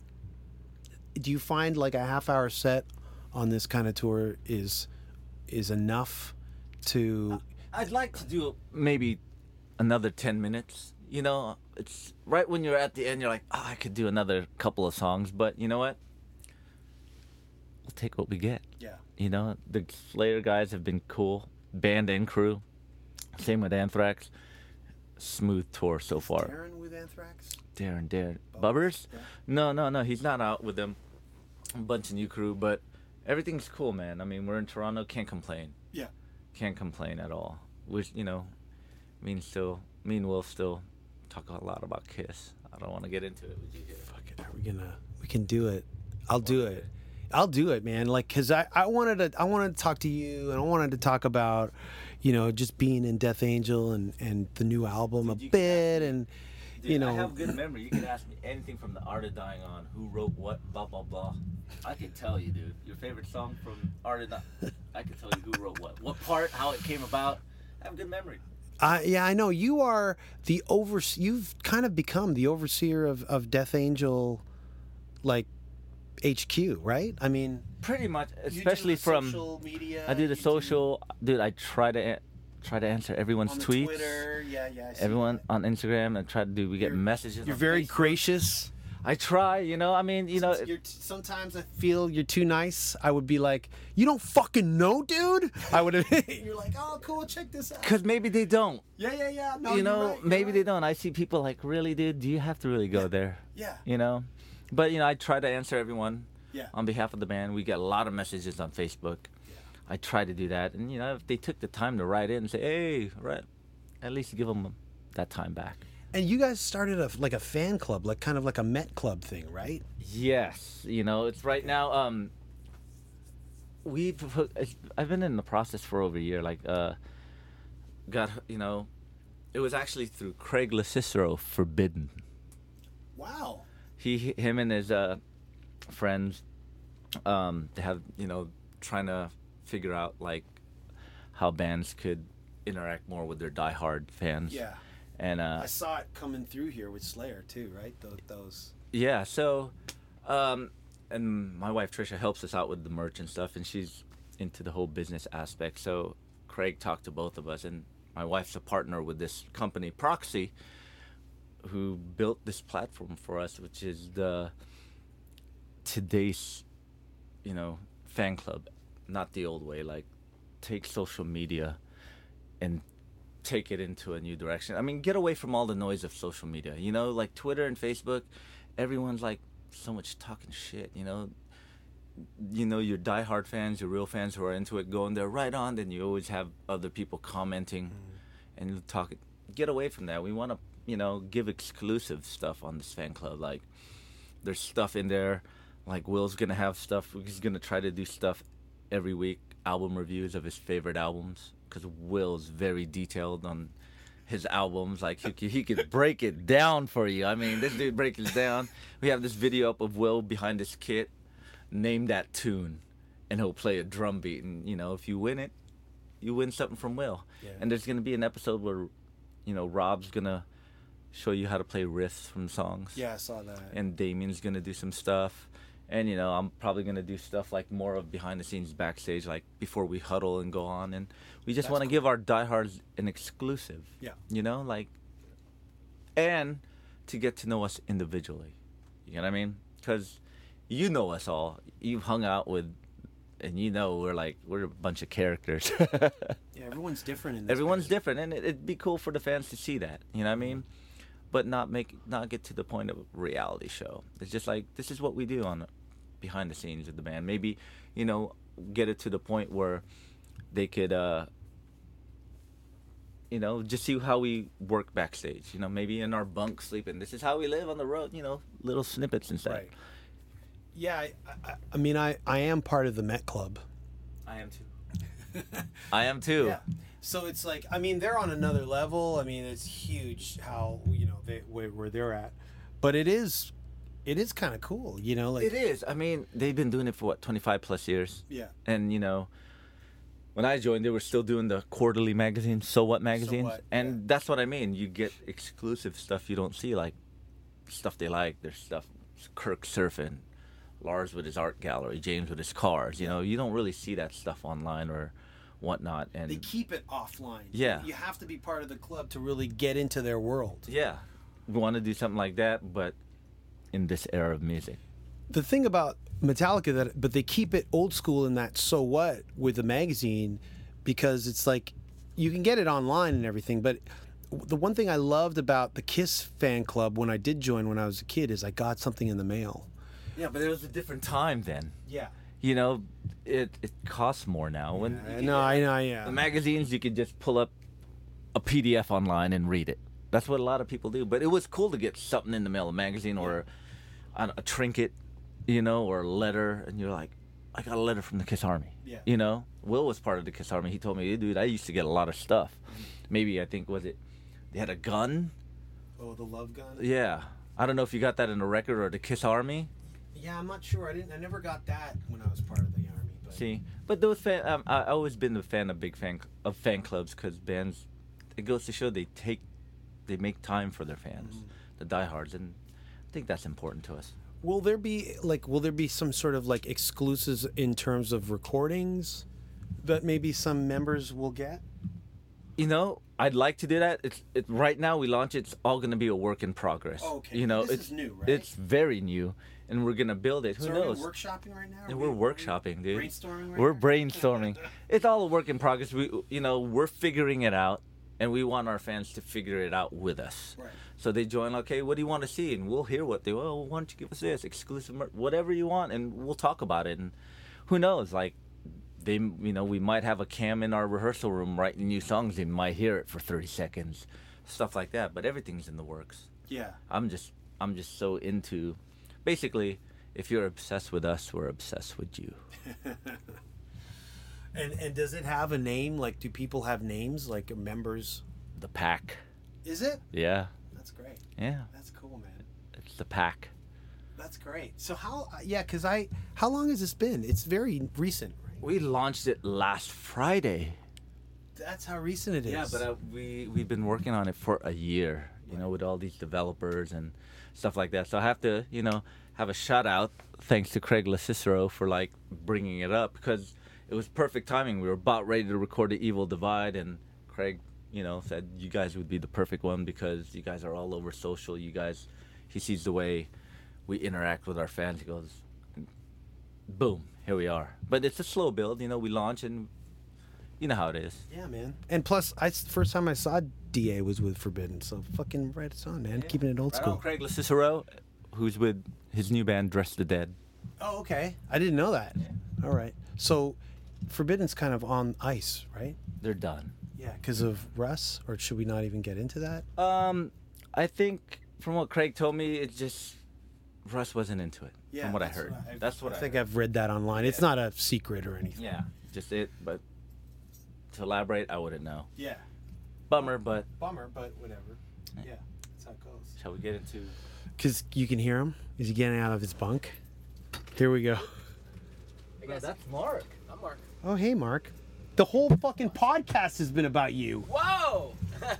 Do you find like a half-hour set on this kind of tour is enough to? I'd like to do maybe another 10 minutes. You know, it's right when you're at the end, you're like, oh, I could do another couple of songs, but you know what? We'll take what we get. Yeah. You know, the Slayer guys have been cool, band and crew. Same with Anthrax. Smooth tour so far. Darren with Anthrax? Darren. Bubbers? Yeah. No, he's not out with them. A bunch of new crew, but everything's cool, man. I mean, we're in Toronto, can't complain. Yeah. Can't complain at all. Which, you know, me and Will still talk a lot about Kiss. I don't want to get into it with you here. Fuck it. We can do it. I'll do it, man. Like, cause I wanted to talk to you, and I wanted to talk about, you know, just being in Death Angel and the new album Dude, a you bit, and Dude, you know. I have good memory. You can ask me anything from The Art of Dying On, who wrote what, blah blah blah. I can tell you, dude. Your favorite song from Art of Dying. I can tell you who wrote what part, how it came about. I have good memory. Yeah, I know you are the You've kind of become the overseer of Death Angel, like HQ, right? I mean, Pretty much, especially from social media. I do the social. Dude, I try to answer everyone's on the tweets. Twitter. Yeah, I see Everyone that. on Instagram, and try to do. We get messages. You're on very Facebook. gracious. I try, you know. I mean, you know. Sometimes I feel you're too nice. I would be like, you don't fucking know, dude. I would have. You're like, oh, cool. Check this out. Because maybe they don't. Yeah. No, You you're know, right, you're maybe right. they don't. I see people like, really, dude? Do you have to really go there? Yeah. You know, but you know, I try to answer everyone. Yeah. On behalf of the band, we get a lot of messages on Facebook. I try to do that, and you know, if they took the time to write in and say, hey, right, at least give them that time back. And you guys started a fan club, like kind of like a Met Club thing, right? Yes, you know, it's right now. I've been in the process for over a year. Like, it was actually through Craig LeCicero, Forbidden. Wow. Him and his friends, they have, you know, trying to figure out like how bands could interact more with their diehard fans. Yeah. And I saw it coming through here with Slayer too, right? Those. yeah, so and my wife Trisha helps us out with the merch and stuff, and she's into the whole business aspect. So Craig talked to both of us, and my wife's a partner with this company Proxy, who built this platform for us, which is today's, you know, fan club, not the old way. Like, take social media and take it into a new direction. I mean, get away from all the noise of social media. You know, like Twitter and Facebook, everyone's like so much talking shit. You know, your diehard fans, your real fans who are into it, going there right on. Then you always have other people commenting and talking. Get away from that. We want to, you know, give exclusive stuff on this fan club. Like, there's stuff in there. Like, Will's gonna have stuff. He's gonna try to do stuff every week. Album reviews of his favorite albums, because Will's very detailed on his albums. Like, he could break it down for you. I mean, this dude breaks it down. We have this video up of Will behind his kit. Name that tune, and he'll play a drum beat. And, you know, if you win it, you win something from Will. Yeah. And there's gonna be an episode where, you know, Rob's gonna show you how to play riffs from songs. Yeah, I saw that. And Damien's gonna do some stuff. And, you know, I'm probably going to do stuff like more of behind the scenes backstage, like before we huddle and go on. And we just want to give our diehards an exclusive. Yeah. You know, like, and to get to know us individually. You know what I mean? Because you know us all. You've hung out with, and you know we're a bunch of characters. Yeah, everyone's different in this Everyone's band. different, and it'd be cool for the fans to see that. You know what I mean? But not get to the point of a reality show. It's just like, this is what we do on behind the scenes of the band. Maybe, you know, get it to the point where they could, you know, just see how we work backstage. You know, maybe in our bunk sleeping. This is how we live on the road. You know, little snippets and stuff. Right. Yeah, I mean, I am part of the Met Club. I am too. I am too. Yeah. So it's like, I mean, they're on another level. I mean, it's huge how, you know, where they're at. But it is kind of cool, you know, like It is. I mean, they've been doing it for what, 25 plus years. Yeah. And you know, when I joined, they were still doing the quarterly magazine, So What magazine, What, and yeah. that's what I mean. You get exclusive stuff you don't see, like stuff they like. There's stuff, Kirk surfing, Lars with his art gallery, James with his cars. You know, you don't really see that stuff online or whatnot. And they keep it offline. Yeah. You have to be part of the club to really get into their world. yeah, we want to do something like that, but in this era of music. The thing about Metallica but they keep it old school in that So What with the magazine, because it's like you can get it online and everything, but the one thing I loved about the Kiss fan club when I did join when I was a kid is I got something in the mail. Yeah, but it was a different time then. Yeah. You know, it costs more now. When No, I know, yeah. the magazines, you could just pull up a PDF online and read it. That's what a lot of people do. But it was cool to get something in the mail, a magazine or a trinket, you know, or a letter, and you're like, I got a letter from the Kiss Army. Yeah. You know, Will was part of the Kiss Army. He told me, hey, dude, I used to get a lot of stuff. Maybe, I think, was it, they had a gun? Oh, the Love Gun? Yeah. I don't know if you got that in a record or the Kiss Army. Yeah, I'm not sure. I never got that when I was part of the army. But See, but those I always been a big fan of fan clubs, because bands, it goes to show they make time for their fans, the diehards, and I think that's important to us. will there be some sort of like exclusives in terms of recordings that maybe some members will get? You know, I'd like to do that. It's right now we launch. It's all going to be a work in progress. Oh, okay. You know, This it's is new, right? It's very new, and we're gonna build it. Who So knows? are we workshopping right now? And we're workshopping, dude. Brainstorming right We're now? brainstorming. It's all a work in progress. We're figuring it out, and we want our fans to figure it out with us. Right. So they join. Okay, what do you want to see? And we'll hear what they. Well, why don't you give us this exclusive, whatever you want, and we'll talk about it. And who knows? Like, we might have a cam in our rehearsal room writing new songs. They might hear it for 30 seconds, stuff like that. But everything's in the works. Yeah. I'm just so into, basically, if you're obsessed with us, we're obsessed with you. And does it have a name? Like, do people have names, like members? The Pack. Is it? Yeah. That's great. Yeah. That's cool, man. It's the Pack. That's great. So how long has this been? It's very recent, right? We launched it last Friday. That's how recent it is. Yeah, but we've been working on it for a year, you know, with all these developers and stuff like that. So I have to, you know, have a shout out, thanks to Craig LaCicero for like bringing it up, because it was perfect timing. We were about ready to record the Evil Divide, and Craig, you know, said you guys would be the perfect one because you guys are all over social. He sees the way we interact with our fans. He goes, boom, here we are. But it's a slow build, you know. We launch and you know how it is. Yeah, man. And plus, first time I saw DA was with Forbidden, so fucking right it's on, man. Keeping it old Right school. on, Craig LaCicero, who's with his new band Dress the Dead. Oh, okay. I didn't know that. All right. So, Forbidden's kind of on ice, right? They're done. Yeah, because of Russ, or should we not even get into that? I think from what Craig told me, it's just Russ wasn't into it. From what I heard. That's what I think I've read that online. It's not a secret or anything. Yeah, just it. But to elaborate, I wouldn't know. Yeah. Bummer, but Bummer, but whatever. Yeah, that's how it goes. shall we get into? Because you can hear him. Is he getting out of his bunk? Here we go. No, that's Mark. I'm Mark. Oh, hey, Mark. The whole fucking podcast has been about you. Whoa!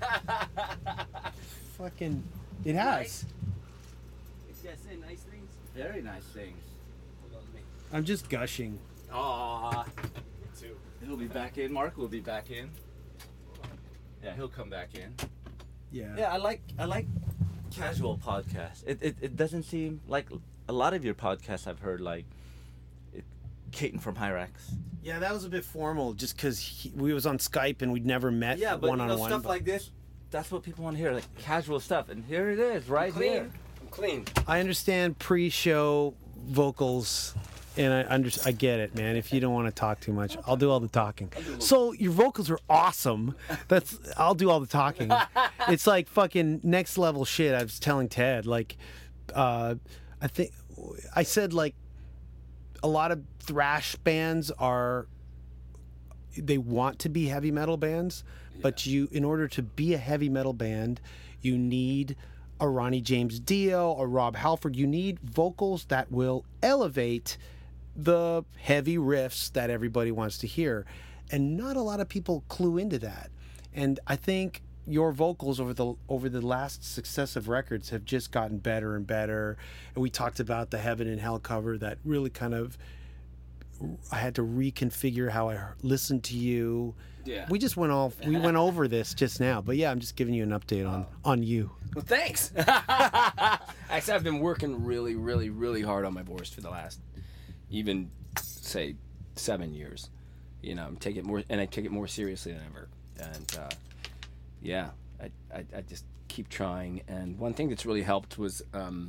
Fucking, it has. You guys say nice things? Very nice things. Hold on to me. I'm just gushing. Aww. Me too. He'll be back in. Mark will be back in. Yeah, he'll come back in. Yeah. Yeah, I like casual podcasts. It doesn't seem like a lot of your podcasts I've heard, like Caton from Hyrax. Yeah, that was a bit formal, just because we was on Skype and we'd never met Yeah, but one-on-one. stuff like this, that's what people want to hear, like casual stuff. And here it is, right Clean. here. I'm clean. I understand pre-show vocals, and I get it, man. If you don't want to talk too much, I'll do all the talking. So your vocals are awesome. I'll do all the talking. It's like fucking next level shit. I was telling Ted, like, I think I said like a lot of thrash bands they want to be heavy metal bands, but in order to be a heavy metal band, you need a Ronnie James Dio, a Rob Halford. You need vocals that will elevate the heavy riffs that everybody wants to hear. And not a lot of people clue into that. And I think your vocals over the last successive records have just gotten better and better. And we talked about the Heaven and Hell cover that really kind of, I had to reconfigure how I listened to you. Yeah. We went over this just now, but yeah, I'm just giving you an update on you. Well, thanks. Actually, I've been working really, really, really hard on my voice for the last, even say, 7 years. You know, I take it more seriously than ever. And yeah, I just keep trying. And one thing that's really helped was,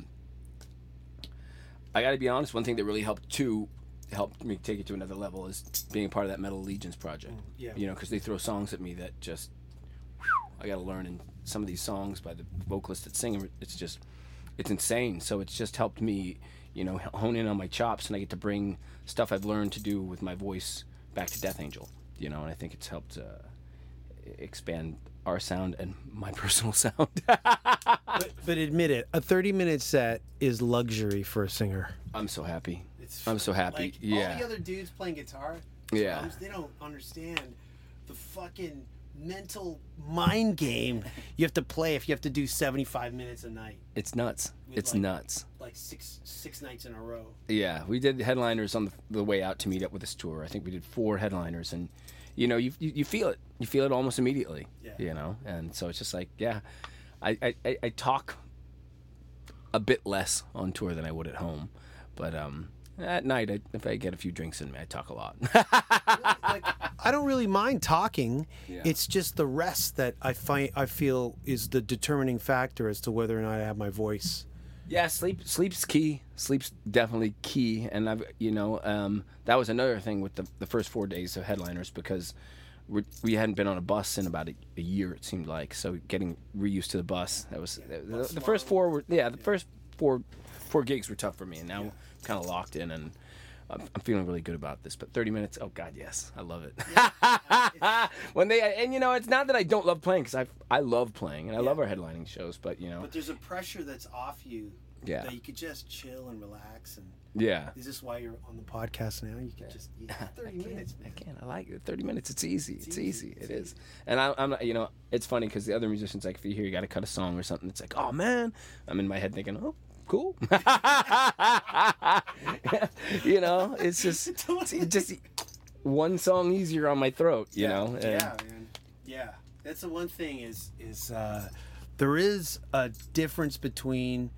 I got to be honest, one thing that really helped me take it to another level is being a part of that Metal Allegiance project. Yeah. You know, because they throw songs at me that just, I got to learn. And some of these songs by the vocalists that sing, it's insane. So it's just helped me, you know, hone in on my chops, and I get to bring stuff I've learned to do with my voice back to Death Angel. You know, and I think it's helped expand our sound and my personal sound. But admit it, a 30-minute set is luxury for a singer. I'm so happy. I'm so happy. Like, yeah. all the other dudes playing guitar, Yeah. drums, they don't understand the fucking mental mind game you have to play if you have to do 75 minutes a night. It's nuts. It's like- nuts. Like six nights in a row. Yeah, we did headliners on the way out to meet up with this tour. I think we did 4 headliners, and you know, you feel it. You feel it almost immediately. Yeah. You know, and so it's just like, yeah, I talk a bit less on tour than I would at home, but at night, if I get a few drinks in me, I talk a lot. Like, I don't really mind talking. Yeah. It's just the rest that I feel is the determining factor as to whether or not I have my voice. Yeah, sleep's key. Sleep's definitely key, and that was another thing with the first 4 days of headliners, because we hadn't been on a bus in about a year, it seemed like. So getting reused to the bus, that was the first 4 were the first four gigs were tough for me, and now I'm kind of locked in, and I'm feeling really good about this. But 30 minutes, oh God, yes, I love it. It's not that I don't love playing, because I love playing, and I love our headlining shows, but But there's a pressure that's off you. Yeah. That you could just chill and relax. And yeah. is this why you're on the podcast now? You can just 30 minutes. Man. I can't. I like it. 30 minutes. It's easy. It's easy. It is. And I'm it's funny because the other musicians, like, if you hear you got to cut a song or something, it's like, oh man, I'm in my head thinking, oh, cool. It's just one song easier on my throat, you know. And, yeah, man. Yeah, that's the one thing is there is a difference between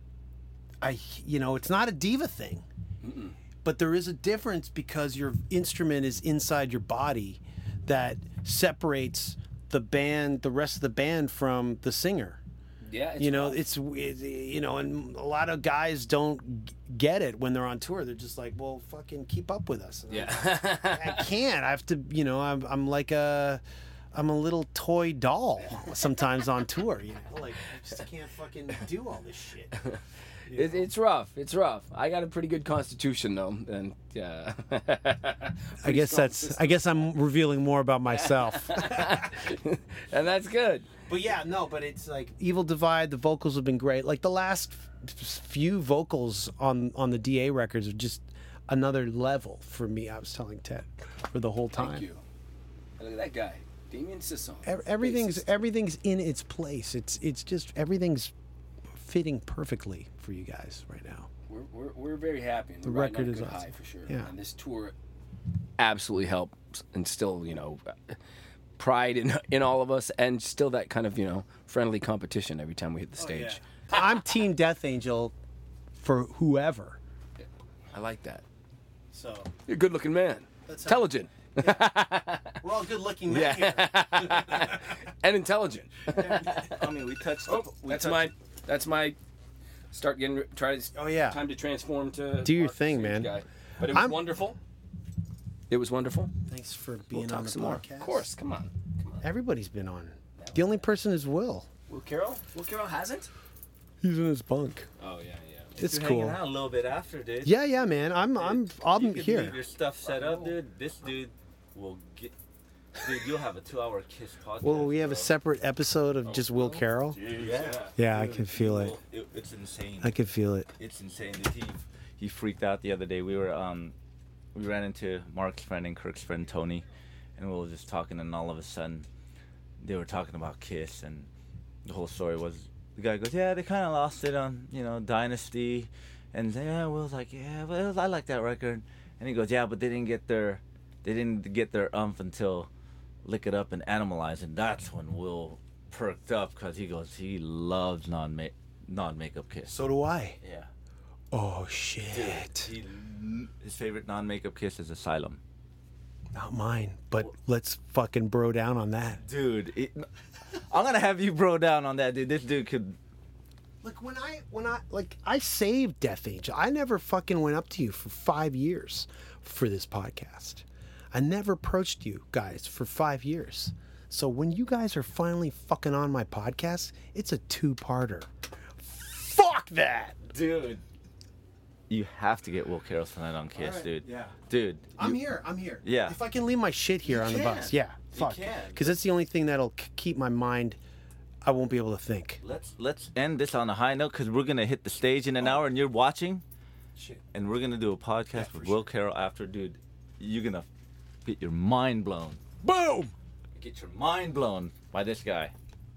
it's not a diva thing. Mm-mm. But there is a difference because your instrument is inside your body that separates the rest of the band from the singer. Yeah, it's and a lot of guys don't get it when they're on tour. They're just like, well, fucking keep up with us. And yeah. I can't. I have to, I'm like I'm a little toy doll sometimes on tour, like I just can't fucking do all this shit. It's rough. It's rough. I got a pretty good constitution though, and yeah. I guess I'm revealing more about myself. And that's good. But but it's like Evil Divide, the vocals have been great. Like the last few vocals on the DA records are just another level for me. I was telling Ted for the whole time. Thank you. Look at that guy. Damien Sisson. Everything's in its place. It's just everything's fitting perfectly for you guys right now. We're very happy. And the we're record riding on a is good awesome. high for sure. Yeah. And this tour absolutely helps instill pride in all of us, and still that kind of friendly competition every time we hit the stage. Yeah. I'm Team Death Angel for whoever. I like that. So You're a good-looking man. Intelligent. we're all good-looking men here. And intelligent. I mean, we touched. That's my start getting time to transform to do your Mark thing, Sage man. guy. But it was wonderful. It was wonderful. Thanks for We'll being talk on the some podcast. more. Of course, come on. Everybody's been on. The only person is Will. Will Carroll hasn't? He's in his bunk. Oh yeah. It's You're cool. hanging out a little bit after, dude. Yeah, man. I'm You can here. leave your stuff set up, dude. This dude will get. Dude, you'll have a 2-hour Kiss podcast. Well, we have a bro. separate episode of just Will Carroll. Yeah. Yeah, I can feel it. It's insane. I can feel it. It's insane. Dude, he freaked out the other day. We ran into Mark's friend and Kirk's friend Tony, and we were just talking, and all of a sudden, they were talking about Kiss, and the whole story was the guy goes, "Yeah, they kind of lost it on Dynasty," and Will's like, "Yeah, but I like that record," and he goes, "Yeah, but they didn't get their umph until Lick It Up and Animalize," and that's when Will perked up because he goes, he loves non-makeup Kiss. So do I. Yeah. Oh shit. His favorite non-makeup Kiss is Asylum. Not mine, but let's fucking bro down on that. Dude, I'm gonna have you bro down on that, dude. This dude could. Like when I saved Death Angel. I never fucking went up to you for 5 years for this podcast. I never approached you guys for 5 years. So when you guys are finally fucking on my podcast, it's a 2-parter. Fuck that, Dude. You have to get Will Carroll tonight on Kiss, right, dude. yeah. Dude. I'm here. Yeah. If I can leave my shit here on the bus, yeah. Fuck. can. Because that's the only thing that'll keep my mind. I won't be able to think. Let's end this on a high note because we're gonna hit the stage in an hour and you're watching. Shit. And we're gonna do a podcast with Will Carroll after, dude. You're gonna get your mind blown. Boom. Get your mind blown by this guy.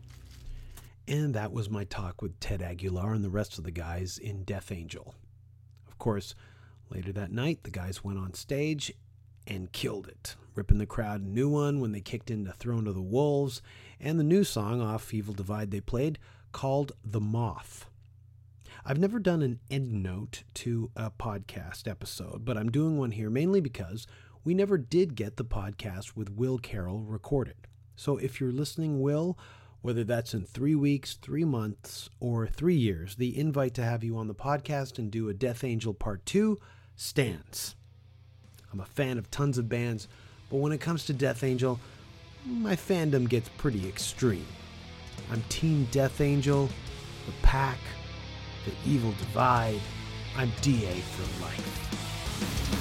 And that was my talk with Ted Aguilar and the rest of the guys in Death Angel. Of course, later that night, the guys went on stage and killed it, ripping the crowd a new one when they kicked into Throne of the Wolves, and the new song off Evil Divide they played called The Moth. I've never done an end note to a podcast episode, but I'm doing one here mainly because we never did get the podcast with Will Carroll recorded. So if you're listening, Will, whether that's in 3 weeks, 3 months, or 3 years, the invite to have you on the podcast and do a Death Angel Part 2 stands. I'm a fan of tons of bands, but when it comes to Death Angel, my fandom gets pretty extreme. I'm Team Death Angel, the Pack, the Evil Divide. I'm DA for life.